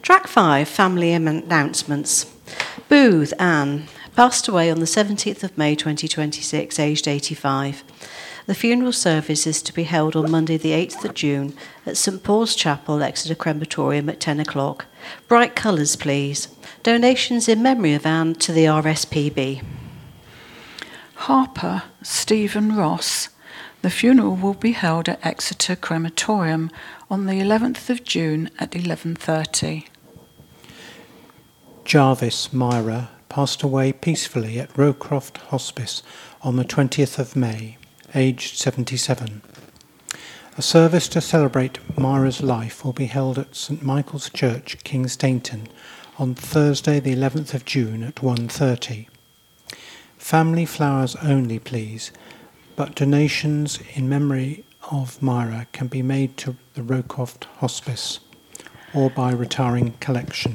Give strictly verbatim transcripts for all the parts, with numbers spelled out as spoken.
Track five, family announcements. Booth Anne passed away on the seventeenth of May twenty twenty-six, aged eighty-five. The funeral service is to be held on Monday the eighth of June at St Paul's Chapel, Exeter Crematorium at ten o'clock. Bright colours, please. Donations in memory of Anne to the R S P B. Harper Stephen Ross. The funeral will be held at Exeter Crematorium on the eleventh of June at eleven thirty. Jarvis Myra passed away peacefully at Rowcroft Hospice on the twentieth of May, aged seventy-seven. A service to celebrate Myra's life will be held at St Michael's Church, King's Stainton, on Thursday the eleventh of June at one thirty. Family flowers only, please, but donations in memory of Myra can be made to the Rowcroft Hospice or by retiring collection.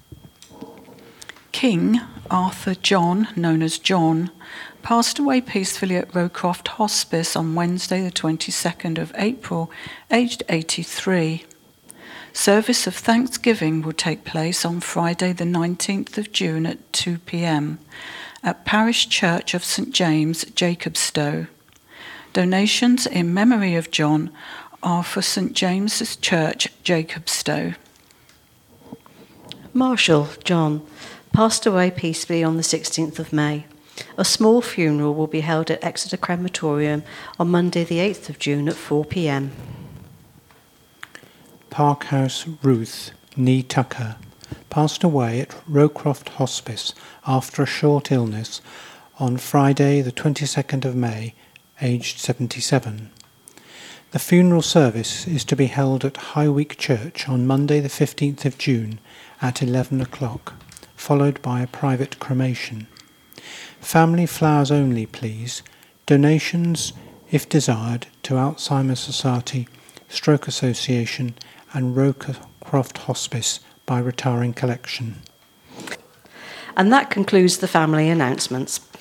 King Arthur John, known as John, passed away peacefully at Rowcroft Hospice on Wednesday the twenty-second of April, aged eighty-three. Service of Thanksgiving will take place on Friday the nineteenth of June at two p.m. at Parish Church of St James, Jacobstow. Donations in memory of John are for St James's Church, Jacobstow. Marshall John passed away peacefully on the sixteenth of May. A small funeral will be held at Exeter Crematorium on Monday the eighth of June at four p.m. Parkhouse Ruth Nee Tucker passed away at Rowcroft Hospice after a short illness on Friday the twenty-second of May, aged seventy-seven. The funeral service is to be held at Highweek Church on Monday the fifteenth of June at eleven o'clock, followed by a private cremation. Family flowers only, please. Donations, if desired, to Alzheimer's Society, Stroke Association and Rowcroft Hospice by retiring collection. And that concludes the family announcements.